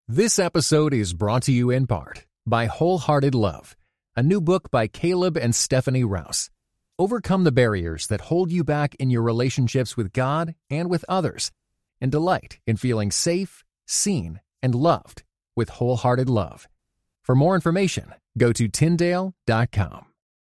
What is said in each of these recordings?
This episode is brought to you in part by Wholehearted Love, a new book by Caleb and Stephanie Rouse. Overcome the barriers that hold you back in your relationships with God and with others, and delight in feeling safe, seen, and loved with Wholehearted Love. For more information, go to Tyndale.com.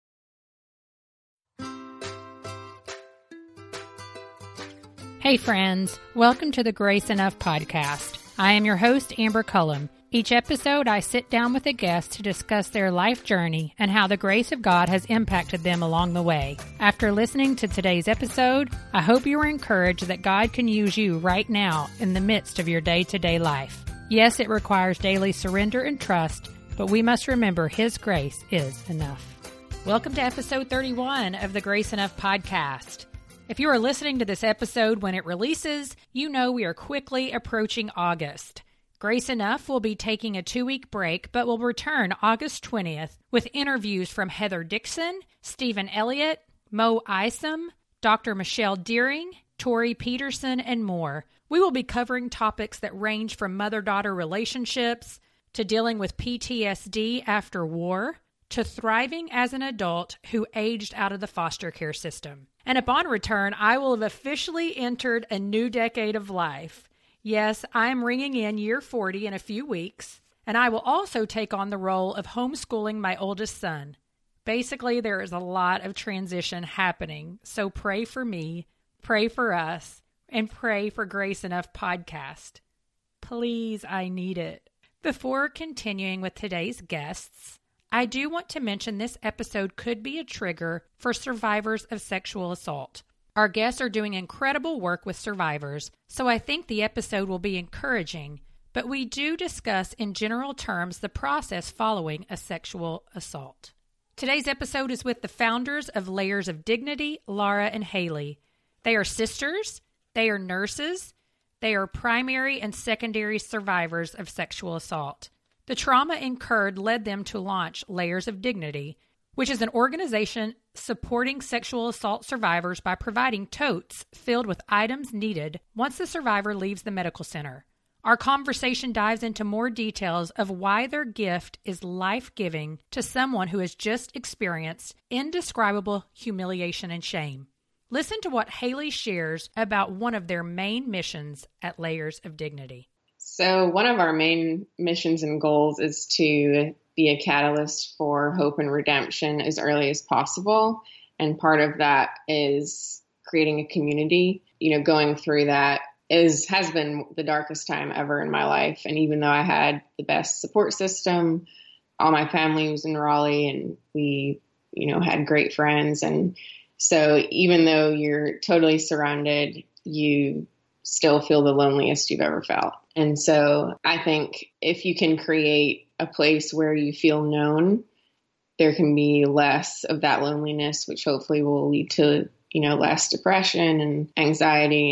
Hey friends, welcome to the Grace Enough podcast. I am your host, Amber Cullum. Each episode, I sit down with a guest to discuss their life journey and how the grace of God has impacted them along the way. After listening to today's episode, I hope you are encouraged that God can use you right now in the midst of your day-to-day life. Yes, it requires daily surrender and trust, but we must remember His grace is enough. Welcome to episode 31 of the Grace Enough podcast. If you are listening to this episode when it releases, you know we are quickly approaching August. Grace Enough will be taking a 2-week break, but will return August 20th with interviews from Heather Dixon, Stephen Elliott, Mo Isom, Dr. Michelle Deering, Tori Peterson, and more. We will be covering topics that range from mother-daughter relationships to dealing with PTSD after war to thriving as an adult who aged out of the foster care system. And upon return, I will have officially entered a new decade of life. Yes, I am ringing in year 40 in a few weeks, and I will also take on the role of homeschooling my oldest son. Basically, there is a lot of transition happening, so pray for me, pray for us, and pray for Grace Enough podcast. Please, I need it. Before continuing with today's guests, I do want to mention this episode could be a trigger for survivors of sexual assault. Our guests are doing incredible work with survivors, so I think the episode will be encouraging, but we do discuss in general terms the process following a sexual assault. Today's episode is with the founders of Layers of Dignity, Laura and Haley. They are sisters, they are nurses, they are primary and secondary survivors of sexual assault. The trauma incurred led them to launch Layers of Dignity, which is an organization supporting sexual assault survivors by providing totes filled with items needed once the survivor leaves the medical center. Our conversation dives into more details of why their gift is life-giving to someone who has just experienced indescribable humiliation and shame. Listen to what Haley shares about one of their main missions at Layers of Dignity. So one of our main missions and goals is to be a catalyst for hope and redemption as early as possible. And part of that is creating a community. Going through that has been the darkest time ever in my life. And even though I had the best support system, all my family was in Raleigh and we, had great friends. And so even though you're totally surrounded, you still feel the loneliest you've ever felt. And so I think if you can create a place where you feel known, there can be less of that loneliness, which hopefully will lead to, less depression and anxiety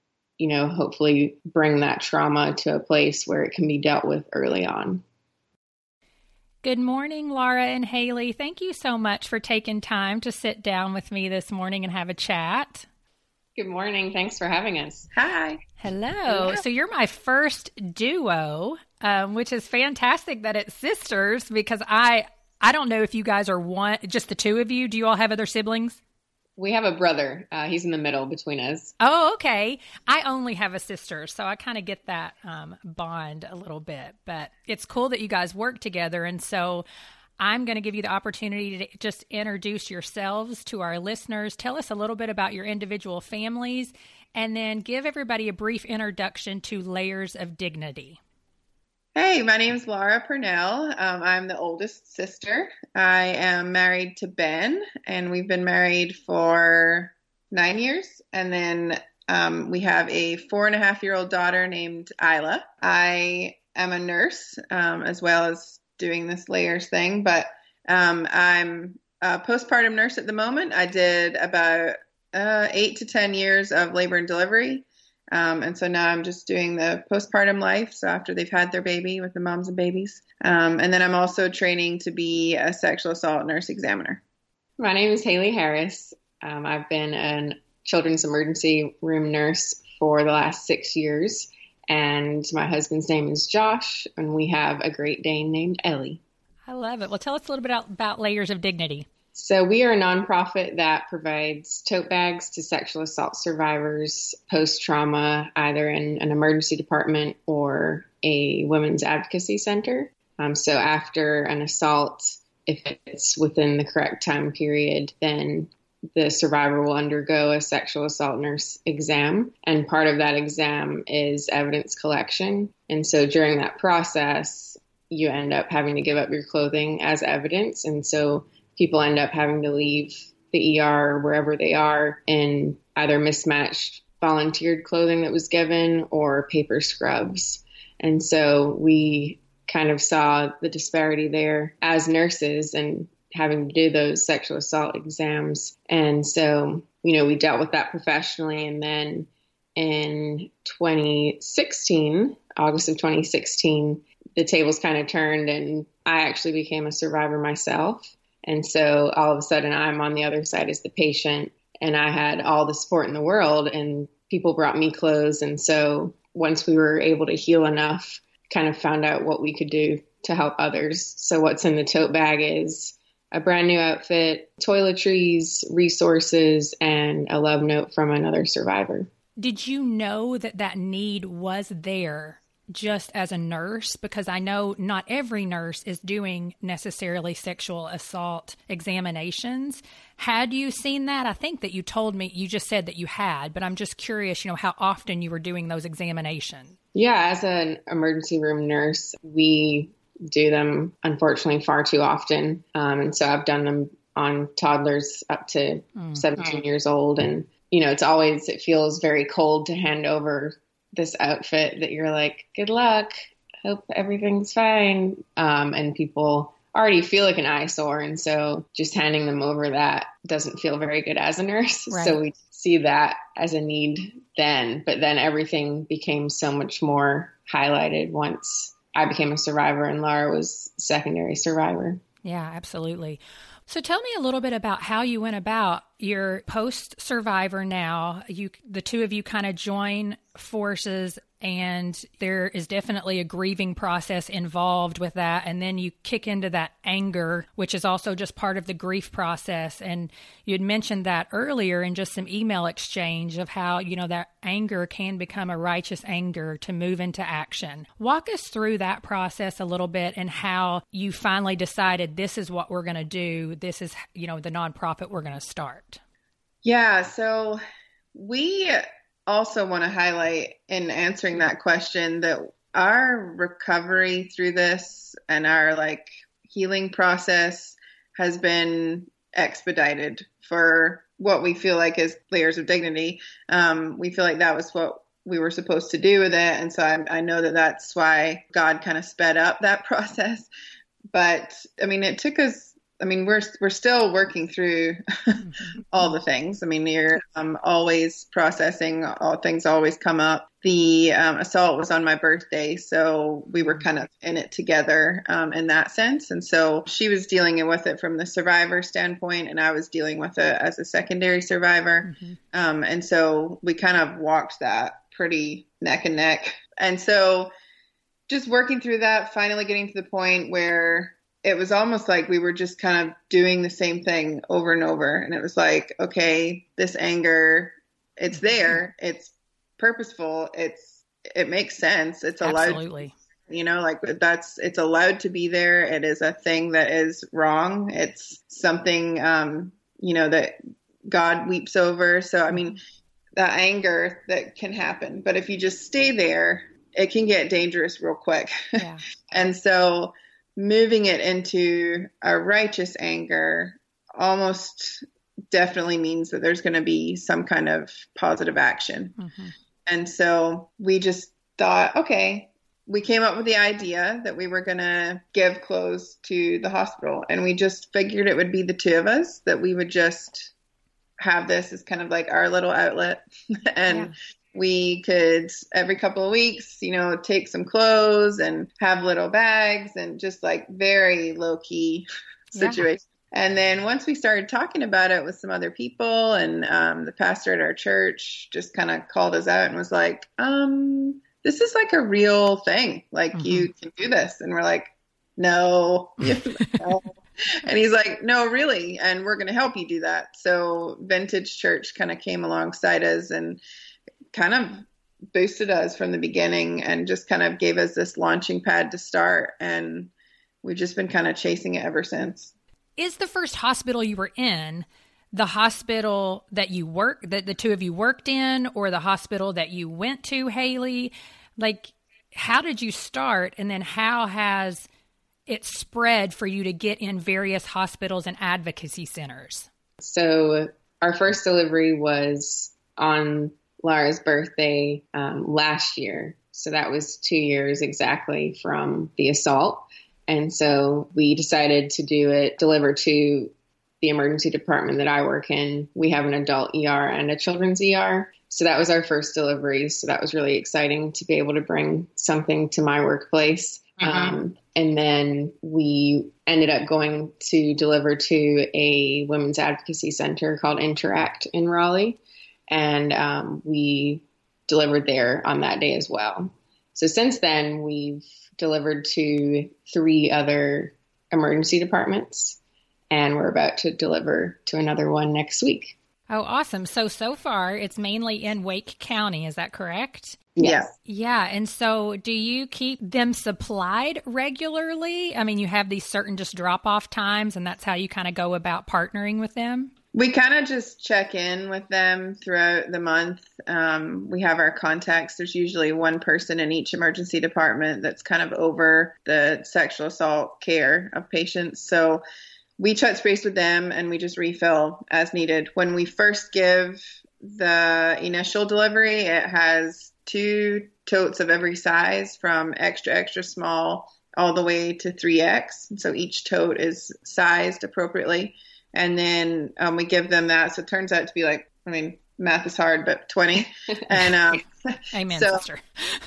and, hopefully bring that trauma to a place where it can be dealt with early on. Good morning, Laura and Haley. Thank you so much for taking time to sit down with me this morning and have a chat. Good morning. Thanks for having us. Hi. Hello. So you're my first duo, which is fantastic that it's sisters because I don't know if you guys are just the two of you. Do you all have other siblings? We have a brother. He's in the middle between us. Oh, okay. I only have a sister, so I kind of get that bond a little bit. But it's cool that you guys work together. And so I'm going to give you the opportunity to just introduce yourselves to our listeners. Tell us a little bit about your individual families, and then give everybody a brief introduction to Layers of Dignity. Hey, my name is Laura Purnell. I'm the oldest sister. I am married to Ben, and we've been married for 9 years. And then we have a 4.5-year-old daughter named Isla. I am a nurse, as well as doing this Layers thing, but I'm a postpartum nurse at the moment. I did about 8 to 10 years of labor and delivery. And so now I'm just doing the postpartum life. So after they've had their baby with the moms and babies. And then I'm also training to be a sexual assault nurse examiner. My name is Haley Harris. I've been a children's emergency room nurse for the last 6 years. And my husband's name is Josh, and we have a Great Dane named Ellie. I love it. Well, tell us a little bit about Layers of Dignity. So we are a nonprofit that provides tote bags to sexual assault survivors post-trauma, either in an emergency department or a women's advocacy center. So after an assault, if it's within the correct time period, then the survivor will undergo a sexual assault nurse exam. And part of that exam is evidence collection. And so during that process, you end up having to give up your clothing as evidence. And so people end up having to leave the ER or wherever they are in either mismatched volunteered clothing that was given or paper scrubs. And so we kind of saw the disparity there as nurses and having to do those sexual assault exams. And so, we dealt with that professionally. And then in 2016, August of 2016, the tables kind of turned and I actually became a survivor myself. And so all of a sudden I'm on the other side as the patient and I had all the support in the world and people brought me clothes. And so once we were able to heal enough, kind of found out what we could do to help others. So what's in the tote bag is a brand new outfit, toiletries, resources, and a love note from another survivor. Did you know that need was there just as a nurse? Because I know not every nurse is doing necessarily sexual assault examinations. Had you seen that? I think that you told me, you just said that you had, but I'm just curious, how often you were doing those examinations. Yeah, as an emergency room nurse, we do them, unfortunately, far too often. And so I've done them on toddlers up to 17 years old. And, it feels very cold to hand over this outfit that you're like, good luck, hope everything's fine. And people already feel like an eyesore. And so just handing them over that doesn't feel very good as a nurse. Right. So we see that as a need then, but then everything became so much more highlighted once I became a survivor and Laura was a secondary survivor. Yeah, absolutely. So tell me a little bit about how you went about your post-survivor now. The two of you kind of join forces, and there is definitely a grieving process involved with that. And then you kick into that anger, which is also just part of the grief process. And you had mentioned that earlier in just some email exchange of how, that anger can become a righteous anger to move into action. Walk us through that process a little bit and how you finally decided this is what we're going to do. This is, the nonprofit we're going to start. Yeah. So we also want to highlight in answering that question that our recovery through this and our healing process has been expedited for what we feel like is Layers of Dignity. We feel like that was what we were supposed to do with it. And so I know that that's why God kind of sped up that process. But it took us, we're still working through all the things. You're always processing, all things always come up. The assault was on my birthday, so we were kind of in it together in that sense. And so she was dealing with it from the survivor standpoint, and I was dealing with it as a secondary survivor. Mm-hmm. And so we kind of walked that pretty neck and neck. And so just working through that, finally getting to the point where it was almost like we were just kind of doing the same thing over and over. And it was like, okay, this anger, it's there. It's purposeful. It makes sense. It's allowed. Absolutely. It's allowed to be there. It is a thing that is wrong. It's something, that God weeps over. So, that anger that can happen, but if you just stay there, it can get dangerous real quick. Yeah. And so moving it into a righteous anger almost definitely means that there's going to be some kind of positive action. Mm-hmm. And so we just thought, okay, we came up with the idea that we were going to give clothes to the hospital. And we just figured it would be the two of us, that we would just have this as kind of like our little outlet. And we could, every couple of weeks, take some clothes and have little bags and just very low key situation. And then once we started talking about it with some other people, and the pastor at our church just kind of called us out and was like, this this is like a real thing. Like you can do this. And we're like, no. No. And he's like, no, really. And we're going to help you do that. So Vintage Church kind of came alongside us and kind of boosted us from the beginning and just kind of gave us this launching pad to start. And we've just been kind of chasing it ever since. Is the first hospital you were in the hospital that that the two of you worked in, or the hospital that you went to, Haley? Like, how did you start? And then how has it spread for you to get in various hospitals and advocacy centers? So our first delivery was on Lara's birthday last year. So that was 2 years exactly from the assault. And so we decided to deliver to the emergency department that I work in. We have an adult ER and a children's ER. So that was our first delivery. So that was really exciting to be able to bring something to my workplace. And then we ended up going to deliver to a women's advocacy center called Interact in Raleigh. And we delivered there on that day as well. So since then, we've delivered to 3 other emergency departments, and we're about to deliver to another one next week. Oh, awesome. So far, it's mainly in Wake County. Is that correct? Yes. Yeah. And so do you keep them supplied regularly? I mean, you have these certain just drop-off times, and that's how you kind of go about partnering with them? We kind of just check in with them throughout the month. We have our contacts. There's usually one person in each emergency department that's kind of over the sexual assault care of patients. So we touch base with them and we just refill as needed. When we first give the initial delivery, it has 2 totes of every size from extra, extra small all the way to 3X. So each tote is sized appropriately. And then we give them that. So it turns out to be like, I mean, math is hard, but 20. And Amen, sister.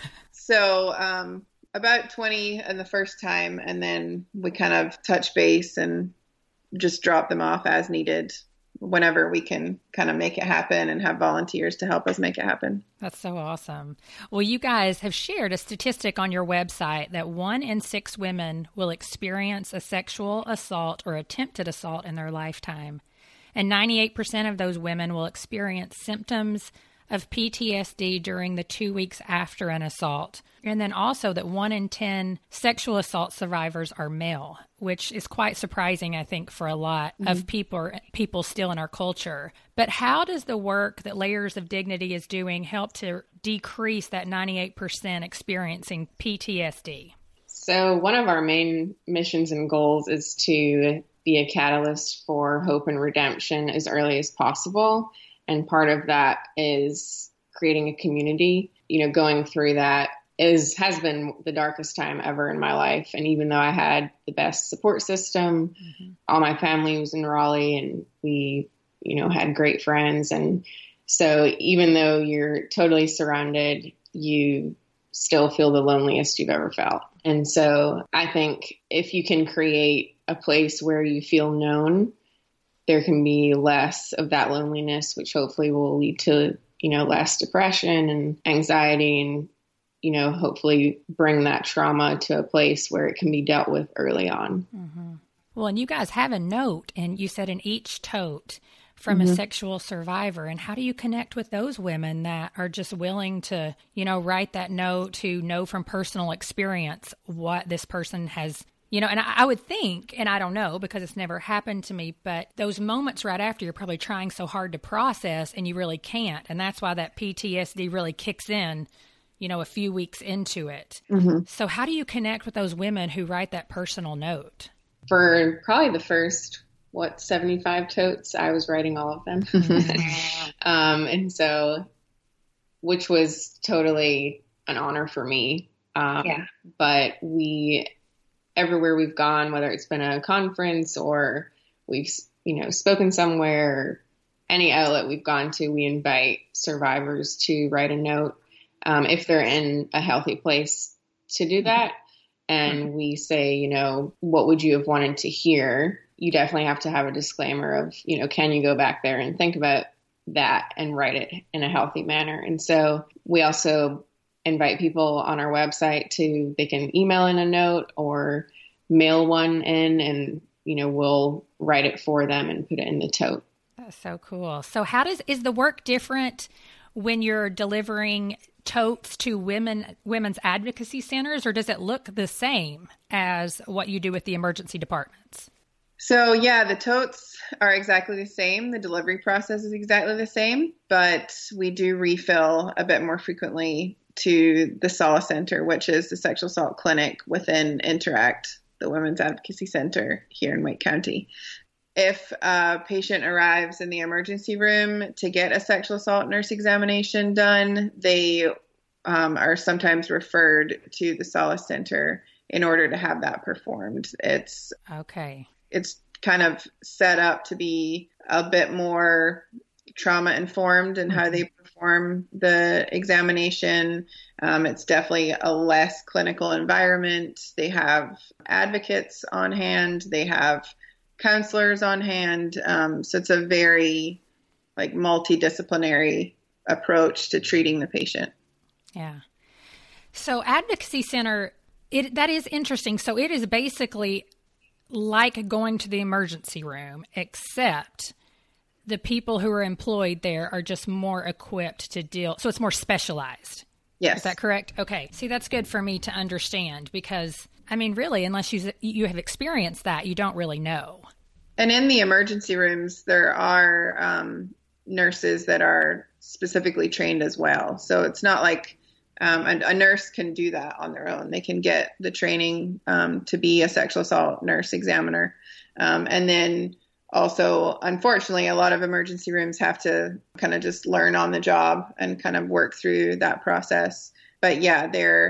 So about 20 in the first time. And then we kind of touch base and just drop them off as needed whenever we can kind of make it happen and have volunteers to help us make it happen. That's so awesome. Well, you guys have shared a statistic on your website that 1 in 6 women will experience a sexual assault or attempted assault in their lifetime. And 98% of those women will experience symptoms of PTSD during the 2 weeks after an assault. And then also that 1 in 10 sexual assault survivors are male, which is quite surprising, I think, for a lot of people still in our culture. But how does the work that Layers of Dignity is doing help to decrease that 98% experiencing PTSD? So one of our main missions and goals is to be a catalyst for hope and redemption as early as possible. And part of that is creating a community. You know, going through that has been the darkest time ever in my life. And even though I had the best support system, all my family was in Raleigh and we, you know, had great friends. And so even though you're totally surrounded, you still feel the loneliest you've ever felt. And so I think if you can create a place where you feel known, there can be less of that loneliness, which hopefully will lead to, you know, less depression and anxiety and, you know, hopefully bring that trauma to a place where it can be dealt with early on. Well, and you guys have a note, and you said in each tote from a sexual survivor. And how do you connect with those women that are just willing to, you know, write that note, to know from personal experience what this person has, you know? And I would think, and I don't know because it's never happened to me, but those moments right after, you're probably trying so hard to process and you really can't. And that's why that PTSD really kicks in, you know, a few weeks into it. So how do you connect with those women who write that personal note? For probably the first, 75 totes, I was writing all of them. And so, which was totally an honor for me. But everywhere we've gone, whether it's been a conference or we've, you know, spoken somewhere, or any outlet we've gone to, we invite survivors to write a note if they're in a healthy place to do that. And we say, you know, what would you have wanted to hear? You definitely have to have a disclaimer of, you know, can you go back there and think about that and write it in a healthy manner? And so we also invite people on our website they can email in a note or mail one in, and, we'll write it for them and put it in the tote. That's so cool. So is the work different when you're delivering totes to women's advocacy centers, or does it look the same as what you do with the emergency departments? So yeah, the totes are exactly the same. The delivery process is exactly the same, but we do refill a bit more frequently to the Solace Center, which is the sexual assault clinic within Interact, the Women's Advocacy Center here in Wake County. If a patient arrives in the emergency room to get a sexual assault nurse examination done, they are sometimes referred to the Solace Center in order to have that performed. It's kind of set up to be a bit more trauma informed in how they perform the examination. It's definitely a less clinical environment. They have advocates on hand. They have counselors on hand. So it's a very multidisciplinary approach to treating the patient. Yeah. So Advocacy Center, that is interesting. So it is basically like going to the emergency room, except the people who are employed there are just more equipped to deal. So it's more specialized. Yes. Is that correct? Okay. See, that's good for me to understand because, really, unless you have experienced that, you don't really know. And in the emergency rooms, there are nurses that are specifically trained as well. So it's not like a nurse can do that on their own. They can get the training to be a sexual assault nurse examiner. And then also, unfortunately, a lot of emergency rooms have to kind of just learn on the job and kind of work through that process. But yeah,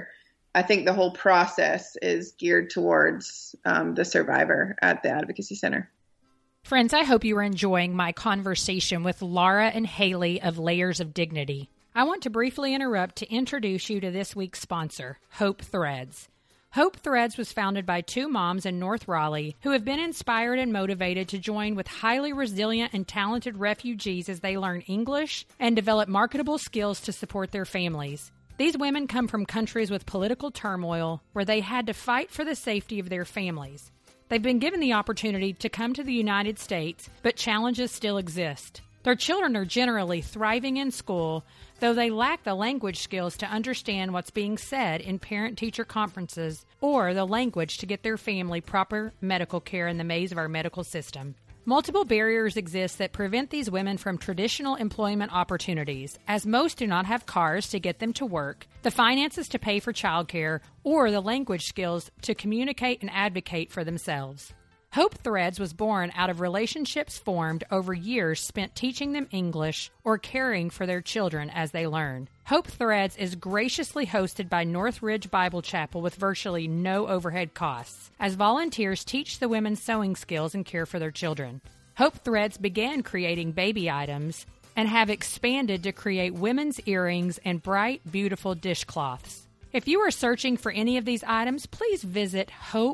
I think the whole process is geared towards the survivor at the Advocacy Center. Friends, I hope you are enjoying my conversation with Laura and Haley of Layers of Dignity. I want to briefly interrupt to introduce you to this week's sponsor, Hope Threads. Hope Threads was founded by two moms in North Raleigh who have been inspired and motivated to join with highly resilient and talented refugees as they learn English and develop marketable skills to support their families. These women come from countries with political turmoil where they had to fight for the safety of their families. They've been given the opportunity to come to the United States, but challenges still exist. Their children are generally thriving in school, though they lack the language skills to understand what's being said in parent-teacher conferences or the language to get their family proper medical care in the maze of our medical system. Multiple barriers exist that prevent these women from traditional employment opportunities, as most do not have cars to get them to work, the finances to pay for childcare, or the language skills to communicate and advocate for themselves. Hope Threads was born out of relationships formed over years spent teaching them English or caring for their children as they learn. Hope Threads is graciously hosted by Northridge Bible Chapel with virtually no overhead costs, as volunteers teach the women sewing skills and care for their children. Hope Threads began creating baby items and have expanded to create women's earrings and bright, beautiful dishcloths. If you are searching for any of these items, please visit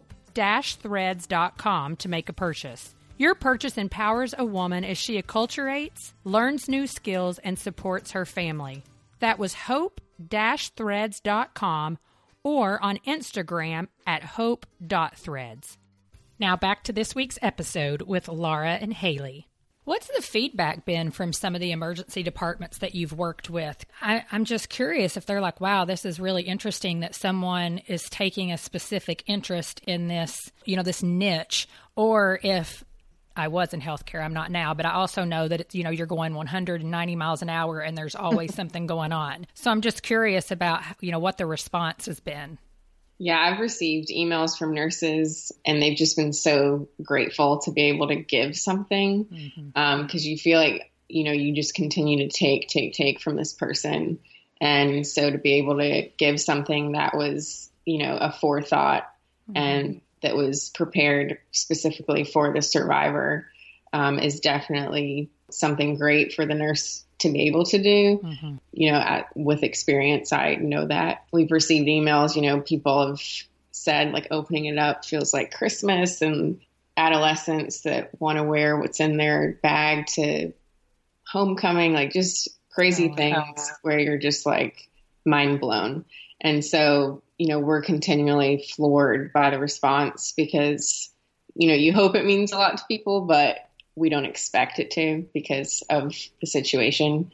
hope-threads.com to make a purchase. Your purchase empowers a woman as she acculturates, learns new skills, and supports her family. That was hope-threads.com or on Instagram at hope.threads. Now back to this week's episode with Laura and Haley. What's the feedback been from some of the emergency departments that you've worked with? I'm just curious if they're like, wow, this is really interesting that someone is taking a specific interest in this, this niche, or if I was in healthcare, I'm not now, but I also know that it's, you're going 190 miles an hour and there's always something going on. So I'm just curious about, what the response has been. Yeah, I've received emails from nurses and they've just been so grateful to be able to give something because you feel like, you just continue to take from this person. And so to be able to give something that was, a forethought and that was prepared specifically for the survivor is definitely something great for the nurse to be able to do. With experience, I know that we've received emails, people have said like opening it up feels like Christmas, and adolescents that want to wear what's in their bag to homecoming, like just crazy things where you're just like, mind blown. And so, we're continually floored by the response because, you hope it means a lot to people, but we don't expect it to because of the situation.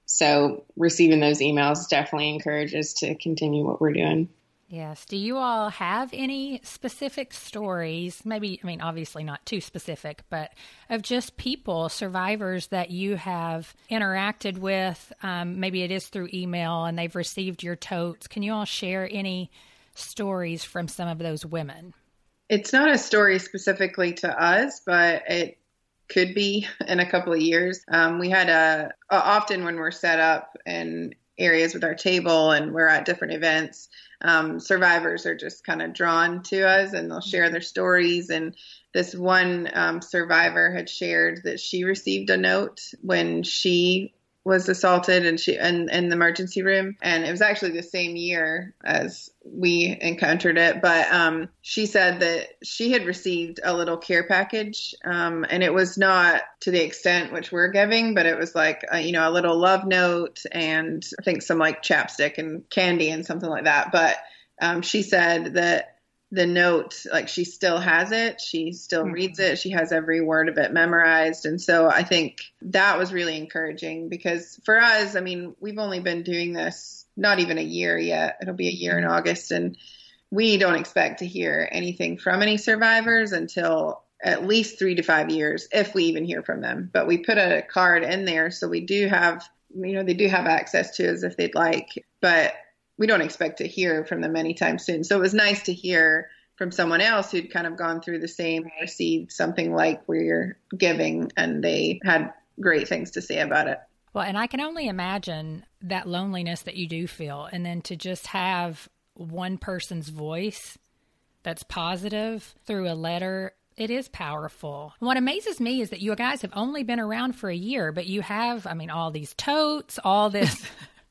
So receiving those emails definitely encourages to continue what we're doing. Yes. Do you all have any specific stories? Maybe, obviously not too specific, but of just people, survivors that you have interacted with? Maybe it is through email and they've received your totes. Can you all share any stories from some of those women? It's not a story specifically to us, but it could be in a couple of years. We had often when we're set up in areas with our table and we're at different events, survivors are just kind of drawn to us and they'll share their stories. And this one survivor had shared that she received a note when she was assaulted and she in the emergency room. And it was actually the same year as we encountered it. But she said that she had received a little care package. And it was not to the extent which we're giving, but it was like, a little love note and I think some like chapstick and candy and something like that. But she said that the note, like she still has it. She still reads it. She has every word of it memorized. And so I think that was really encouraging because for us, we've only been doing this not even a year yet. It'll be a year in August. And we don't expect to hear anything from any survivors until at least 3 to 5 years, if we even hear from them. But we put a card in there. So we do have, they do have access to us if they'd like. But we don't expect to hear from them anytime soon. So it was nice to hear from someone else who'd kind of gone through the same, received something like we're giving, and they had great things to say about it. Well, and I can only imagine that loneliness that you do feel, and then to just have one person's voice that's positive through a letter, it is powerful. What amazes me is that you guys have only been around for a year, but you have, all these totes, all this...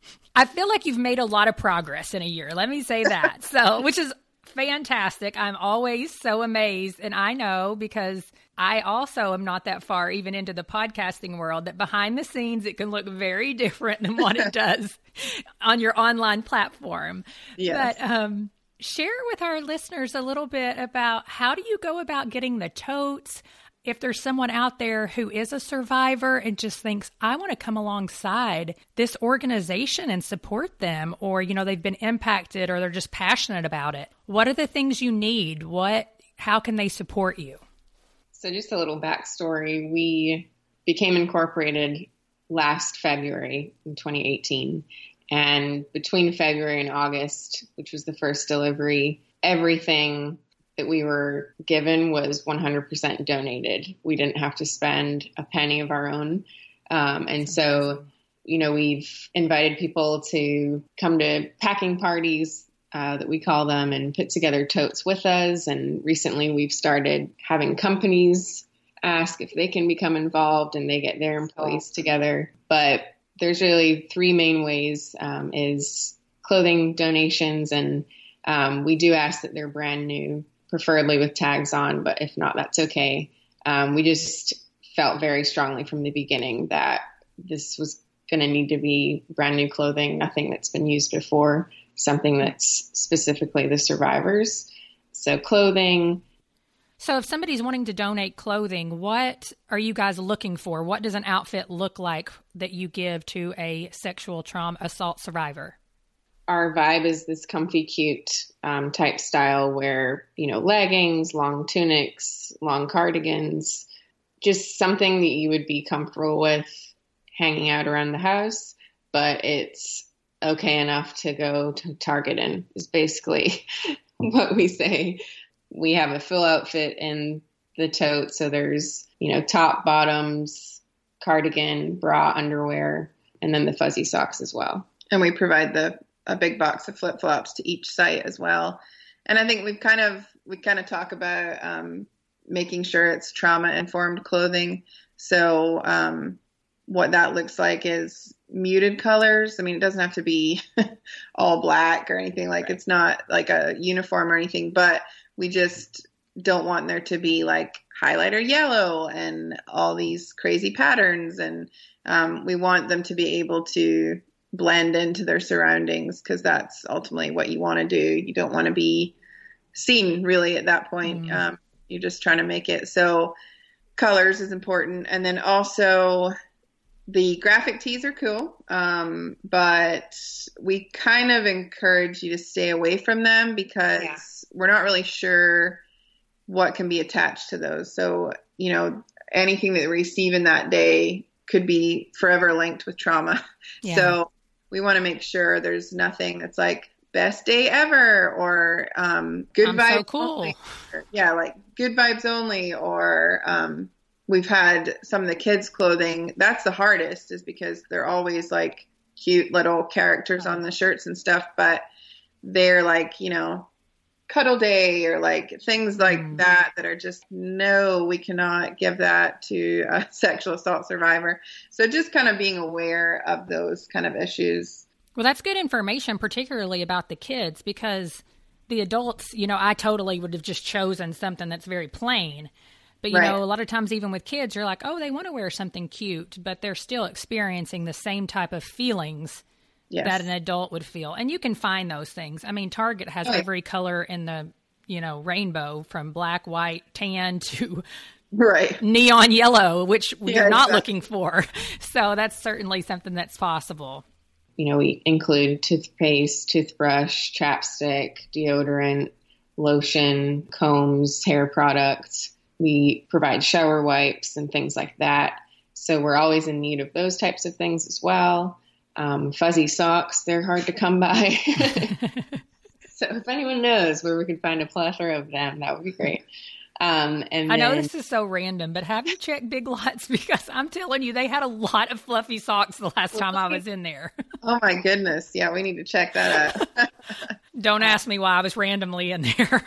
I feel like you've made a lot of progress in a year. Let me say that. So, which is fantastic. I'm always so amazed. And I know because I also am not that far even into the podcasting world that behind the scenes, it can look very different than what it does on your online platform. Yes. But share with our listeners a little bit about how do you go about getting the totes? If there's someone out there who is a survivor and just thinks, I want to come alongside this organization and support them, or, they've been impacted or they're just passionate about it, what are the things you need? How can they support you? So just a little backstory. We became incorporated last February in 2018. And between February and August, which was the first delivery, everything that we were given was 100% donated. We didn't have to spend a penny of our own. And so, we've invited people to come to packing parties that we call them and put together totes with us. And recently we've started having companies ask if they can become involved and they get their employees together. But there's really 3 main ways, is clothing donations. And we do ask that they're brand new, preferably with tags on, but if not, that's okay. We just felt very strongly from the beginning that this was going to need to be brand new clothing, nothing that's been used before, something that's specifically the survivors. So clothing. So if somebody's wanting to donate clothing, what are you guys looking for? What does an outfit look like that you give to a sexual trauma assault survivor? Our vibe is this comfy, cute type style where, leggings, long tunics, long cardigans, just something that you would be comfortable with hanging out around the house, but it's okay enough to go to Target in is basically what we say. We have a full outfit in the tote. So there's, top, bottoms, cardigan, bra, underwear, and then the fuzzy socks as well. And we provide a big box of flip-flops to each site as well. And I think we kind of talk about making sure it's trauma-informed clothing. So what that looks like is muted colors. It doesn't have to be all black or anything. Like It's not like a uniform or anything, but we just don't want there to be like highlighter yellow and all these crazy patterns. And we want them to be able to blend into their surroundings, because that's ultimately what you want to do. You don't want to be seen really at that point. You're just trying to make it. So colors is important. And then also the graphic tees are cool. But we kind of encourage you to stay away from them because we're not really sure what can be attached to those. So, anything that they receive in that day could be forever linked with trauma. Yeah. So we want to make sure there's nothing that's like best day ever or good vibes. So cool. Only. Yeah, like good vibes only. Or we've had some of the kids' clothing. That's the hardest, is because they're always like cute little characters on the shirts and stuff, but they're like, cuddle day or like things like that are just, no, we cannot give that to a sexual assault survivor. So just kind of being aware of those kind of issues. Well, that's good information, particularly about the kids, because the adults, I totally would have just chosen something that's very plain. But, a lot of times even with kids, you're like, oh, they want to wear something cute, but they're still experiencing the same type of feelings that an adult would feel. And you can find those things. I mean, Target has every color in the, rainbow, from black, white, tan to neon yellow, which you're not looking for. So that's certainly something that's possible. We include toothpaste, toothbrush, chapstick, deodorant, lotion, combs, hair products. We provide shower wipes and things like that. So we're always in need of those types of things as well. Fuzzy socks, they're hard to come by. So if anyone knows where we can find a plethora of them, that would be great. And I know this is so random, but have you checked Big Lots? Because I'm telling you, they had a lot of fluffy socks the last time I was in there. Oh my goodness. Yeah, we need to check that out. Don't ask me why I was randomly in there.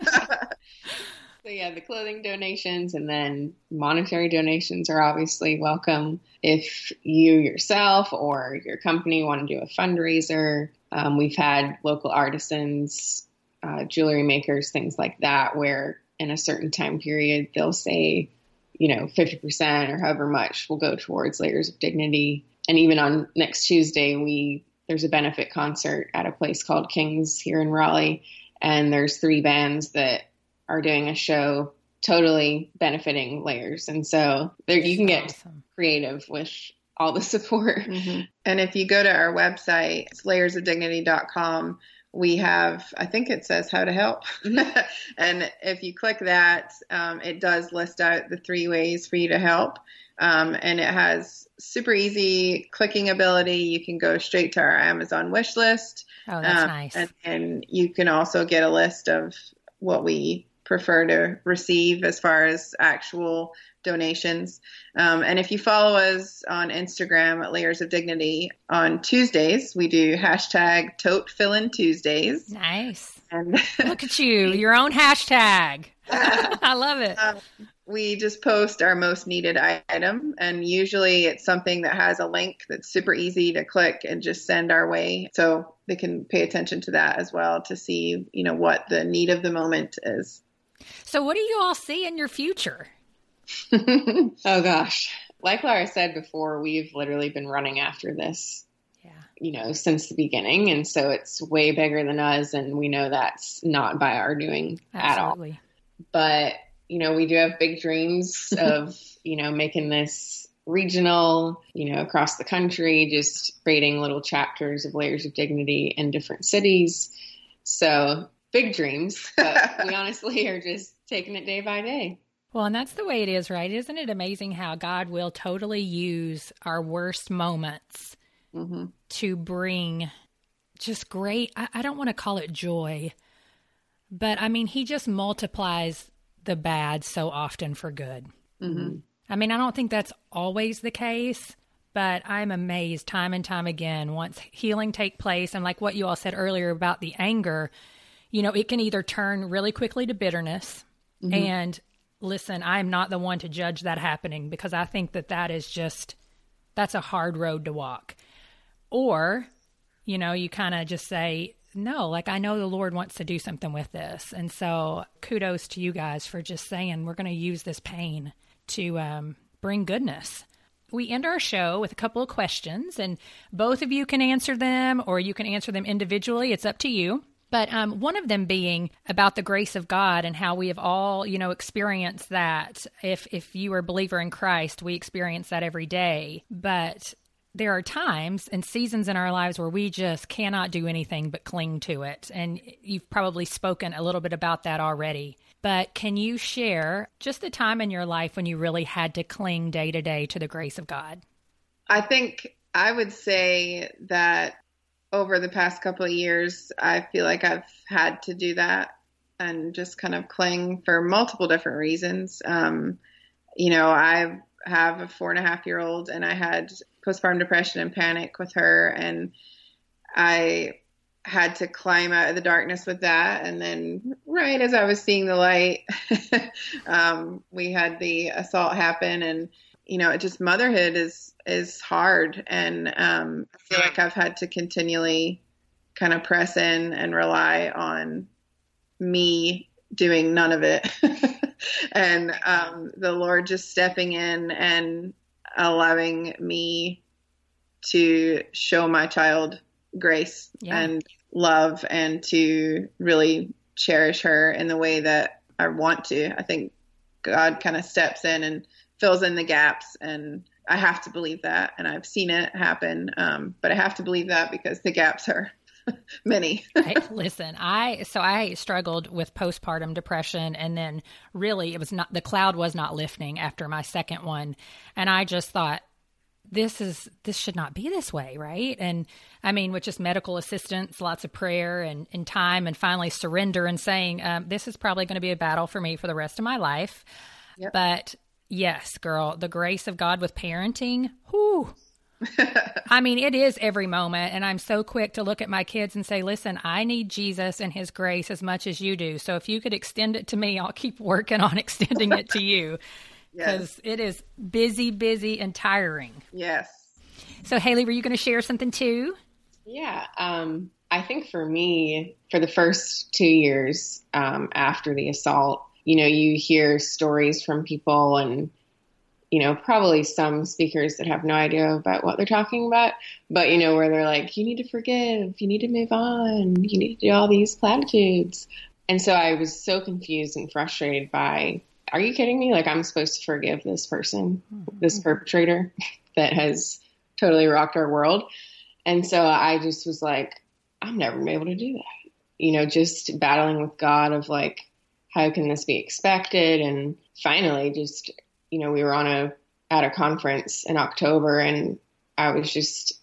So yeah, the clothing donations and then monetary donations are obviously welcome. If you yourself or your company want to do a fundraiser, we've had local artisans, jewelry makers, things like that, where in a certain time period, they'll say, 50% or however much will go towards Layers of Dignity. And even on next Tuesday, there's a benefit concert at a place called King's here in Raleigh. And there's 3 bands that are doing a show totally benefiting Layers. And so you can get creative with all the support. Mm-hmm. And if you go to our website, it's layersofdignity.com, we have, I think it says how to help. And if you click that, it does list out the 3 ways for you to help. And it has super easy clicking ability. You can go straight to our Amazon wish list. Oh, that's nice. And you can also get a list of what we prefer to receive as far as actual donations. And if you follow us on Instagram at Layers of Dignity, on Tuesdays, we do hashtag Tote Fillin' Tuesdays. Nice. And look at you, your own hashtag. I love it. We just post our most needed item, and usually it's something that has a link that's super easy to click and just send our way. So they can pay attention to that as well to see, what the need of the moment is. So what do you all see in your future? Oh gosh. Like Laura said before, we've literally been running after this, since the beginning. And so it's way bigger than us. And we know that's not by our doing Absolutely. At all. But, we do have big dreams of, making this regional, across the country, just creating little chapters of Layers of Dignity in different cities. So big dreams, but we honestly are just taking it day by day. Well, and that's the way it is, right? Isn't it amazing how God will totally use our worst moments to bring just great, I don't want to call it joy, but I mean, he just multiplies the bad so often for good. Mm-hmm. I mean, I don't think that's always the case, but I'm amazed time and time again, once healing take place, and like what you all said earlier about the anger, it can either turn really quickly to bitterness. And listen, I'm not the one to judge that happening, because I think that's a hard road to walk. Or, you kind of just say, no, like I know the Lord wants to do something with this. And so kudos to you guys for just saying, we're going to use this pain to bring goodness. we end our show with a couple of questions, and both of you can answer them or you can answer them individually. It's up to you. But one of them being about the grace of God and how we have all, experienced that. If you are a believer in Christ, we experience that every day. But there are times and seasons in our lives where we just cannot do anything but cling to it. And you've probably spoken a little bit about that already. But can you share just the time in your life when you really had to cling day to day to the grace of God? I think I would say that over the past couple of years, I feel like I've had to do that and just kind of cling for multiple different reasons. I have a 4.5-year-old and I had postpartum depression and panic with her, and I had to climb out of the darkness with that. And then right as I was seeing the light, we had the assault happen, and motherhood is hard. And I feel like I've had to continually kind of press in and rely on me doing none of it. And the Lord just stepping in and allowing me to show my child grace and love, and to really cherish her in the way that I want to. I think God kind of steps in and fills in the gaps, and I have to believe that, and I've seen it happen. But I have to believe that because the gaps are many. Listen, I struggled with postpartum depression, and then really the cloud was not lifting after my second one. And I just thought, this should not be this way, right? And I mean, with just medical assistance, lots of prayer and time, and finally surrender and saying, this is probably going to be a battle for me for the rest of my life. Yep. But yes, girl, the grace of God with parenting, whew. I mean, it is every moment. And I'm so quick to look at my kids and say, listen, I need Jesus and his grace as much as you do. So if you could extend it to me, I'll keep working on extending it to you. Because it is busy and tiring. Yes. So Haley, were you going to share something too? Yeah. I think for me, for the first 2 years after the assault, you hear stories from people, and probably some speakers that have no idea about what they're talking about, but, where they're like, you need to forgive, you need to move on, you need to do all these platitudes. And so I was so confused and frustrated by, are you kidding me? Like, I'm supposed to forgive this person, this perpetrator that has totally rocked our world. And so I just was like, I'm never gonna be able to do that. Just battling with God of like, how can this be expected? And finally just, we were at a conference in October, and I was just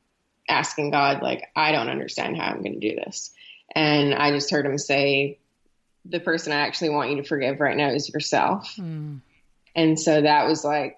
asking God, like, I don't understand how I'm going to do this. And I just heard him say, the person I actually want you to forgive right now is yourself. And so that was like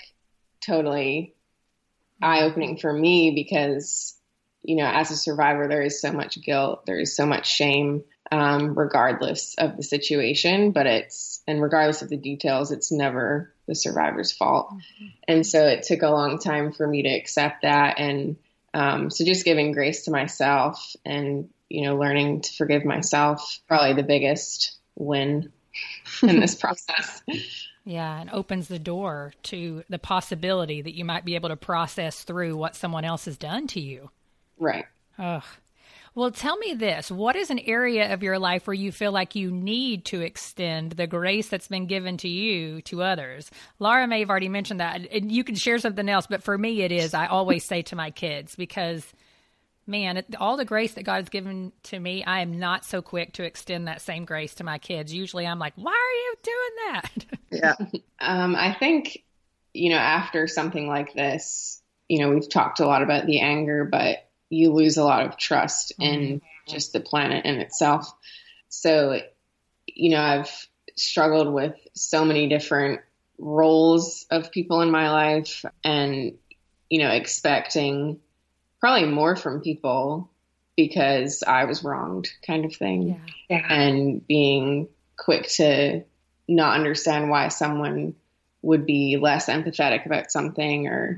totally eye-opening for me, because, as a survivor, there is so much guilt, there is so much shame, regardless of the situation, and regardless of the details, it's never the survivor's fault. Mm-hmm. And so it took a long time for me to accept that. And so just giving grace to myself and, learning to forgive myself, probably the biggest win in this process. Yeah, and opens the door to the possibility that you might be able to process through what someone else has done to you. Right. Ugh. Well, tell me this. What is an area of your life where you feel like you need to extend the grace that's been given to you to others? Laura may have already mentioned that, and you can share something else, but for me it is, I always say to my kids, because, man, all the grace that God has given to me, I am not so quick to extend that same grace to my kids. Usually I'm like, why are you doing that? Yeah. I think, after something like this, we've talked a lot about the anger, but you lose a lot of trust in just the planet in itself. So, I've struggled with so many different roles of people in my life, and, expecting probably more from people because I was wronged, kind of thing. Yeah. And being quick to not understand why someone would be less empathetic about something, or,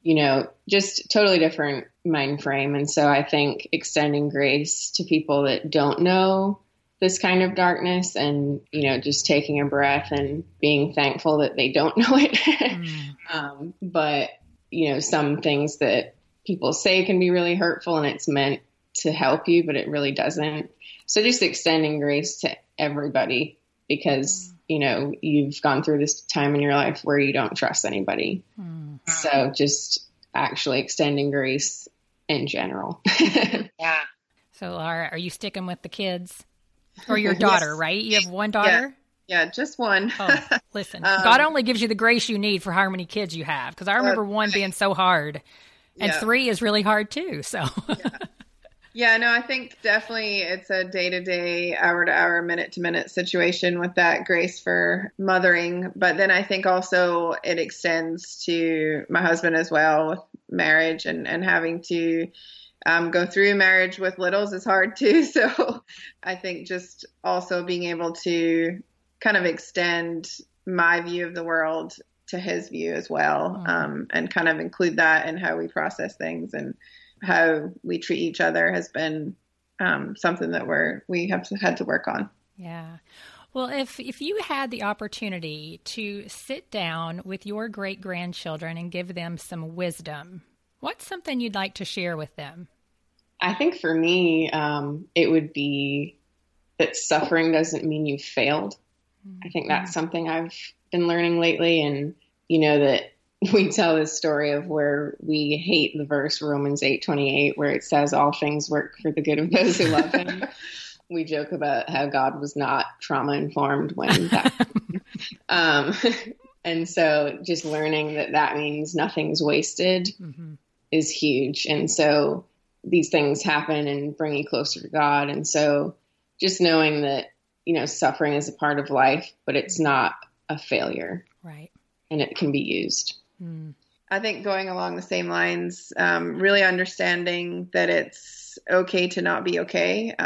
just totally different mind frame. And so I think extending grace to people that don't know this kind of darkness, and, just taking a breath and being thankful that they don't know it. But, some things that people say can be really hurtful and it's meant to help you, but it really doesn't. So just extending grace to everybody because, you've gone through this time in your life where you don't trust anybody. So just actually extending grace in general. Yeah. So Laura, are you sticking with the kids or your daughter, Yes. right? You have one daughter? Yeah, just one. Oh, listen, God only gives you the grace you need for how many kids you have. Because I remember one being so hard and 3 is really hard too. So Yeah, no, I think definitely it's a day-to-day, hour-to-hour, minute-to-minute situation with that grace for mothering. But then I think also it extends to my husband as well with marriage and having to go through marriage with littles is hard too. So I think just also being able to kind of extend my view of the world to his view as well, and kind of include that in how we process things and how we treat each other has been something that we have had to work on. Yeah. Well, if you had the opportunity to sit down with your great-grandchildren and give them some wisdom, what's something you'd like to share with them? I think for me, it would be that suffering doesn't mean you failed. I think that's something I've been learning lately. And, that we tell this story of where we hate the verse Romans 8:28, where it says all things work for the good of those who love him. We joke about how God was not trauma informed when that. And so just learning that means nothing's wasted is huge. And so these things happen and bring you closer to God. And so just knowing that, suffering is a part of life, but it's not a failure. Right. And it can be used. I think going along the same lines, really understanding that it's okay to not be okay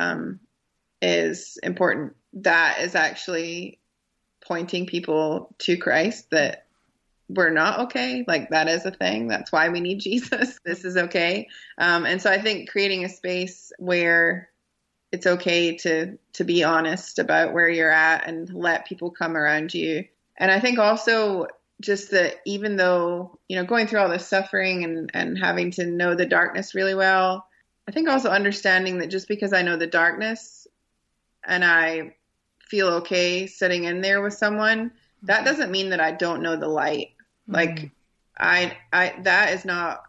is important. That is actually pointing people to Christ, that we're not okay. Like that is a thing. That's why we need Jesus. This is okay. And so I think creating a space where it's okay to be honest about where you're at and let people come around you. And I think also just that even though, going through all this suffering and having to know the darkness really well, I think also understanding that just because I know the darkness and I feel okay sitting in there with someone, that doesn't mean that I don't know the light. Like that is not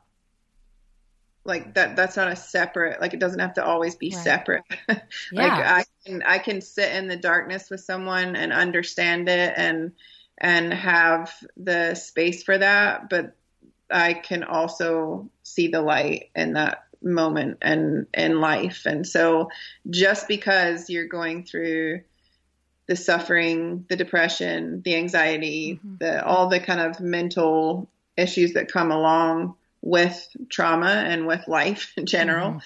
like that's not a separate, like it doesn't have to always be separate. Like I can sit in the darkness with someone and understand it and have the space for that, but I can also see the light in that moment and in life. And so just because you're going through the suffering, the depression, the anxiety, all the kind of mental issues that come along with trauma and with life in general,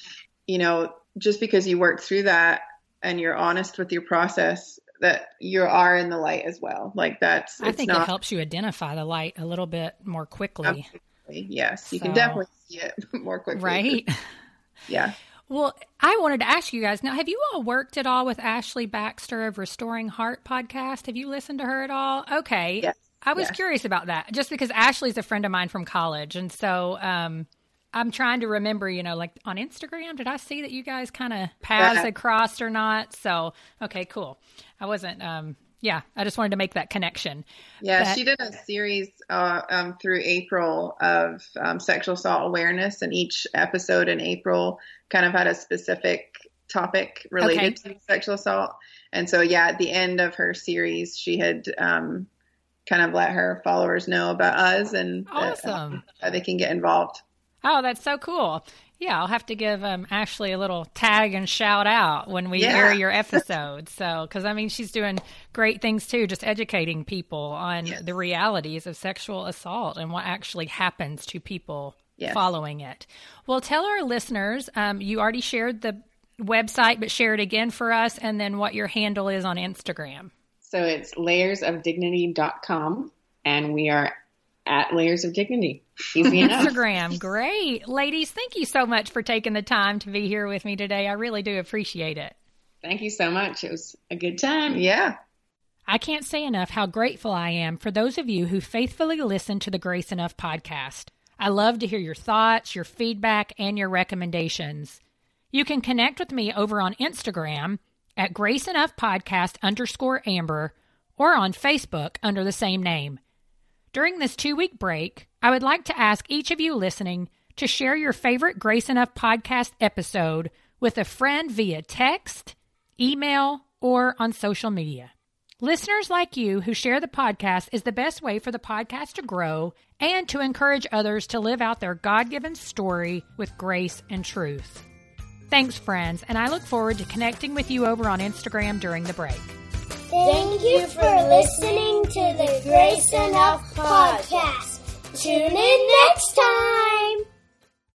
just because you work through that and you're honest with your process, that you are in the light as well. Like I think it helps you identify the light a little bit more quickly. Absolutely. Yes. You can definitely see it more quickly. Right. Yeah. Well, I wanted to ask you guys now, have you all worked at all with Ashley Baxter of Restoring Heart podcast? Have you listened to her at all? Okay. Yes. I was curious about that just because Ashley's a friend of mine from college. And so, I'm trying to remember, like on Instagram, did I see that you guys kind of paths had crossed or not? So, okay, cool. I wasn't, I just wanted to make that connection. Yeah, she did a series through April of sexual assault awareness, and each episode in April kind of had a specific topic related to sexual assault. And so, at the end of her series, she had kind of let her followers know about us and awesome. How they can get involved. Oh, that's so cool. Yeah, I'll have to give Ashley a little tag and shout out when we air your episode. So, because she's doing great things too, just educating people on the realities of sexual assault and what actually happens to people following it. Well, tell our listeners, you already shared the website, but share it again for us, and then what your handle is on Instagram. So it's layersofdignity.com, and we are at Layers of Dignity. Easy enough. Instagram. Great. Ladies, thank you so much for taking the time to be here with me today. I really do appreciate it. Thank you so much. It was a good time. Yeah. I can't say enough how grateful I am for those of you who faithfully listen to the Grace Enough podcast. I love to hear your thoughts, your feedback, and your recommendations. You can connect with me over on Instagram at GraceEnoughPodcast_Amber or on Facebook under the same name. During this 2-week break, I would like to ask each of you listening to share your favorite Grace Enough podcast episode with a friend via text, email, or on social media. Listeners like you who share the podcast is the best way for the podcast to grow and to encourage others to live out their God-given story with grace and truth. Thanks, friends, and I look forward to connecting with you over on Instagram during the break. Thank you for listening to the Grace Enough podcast. Tune in next time.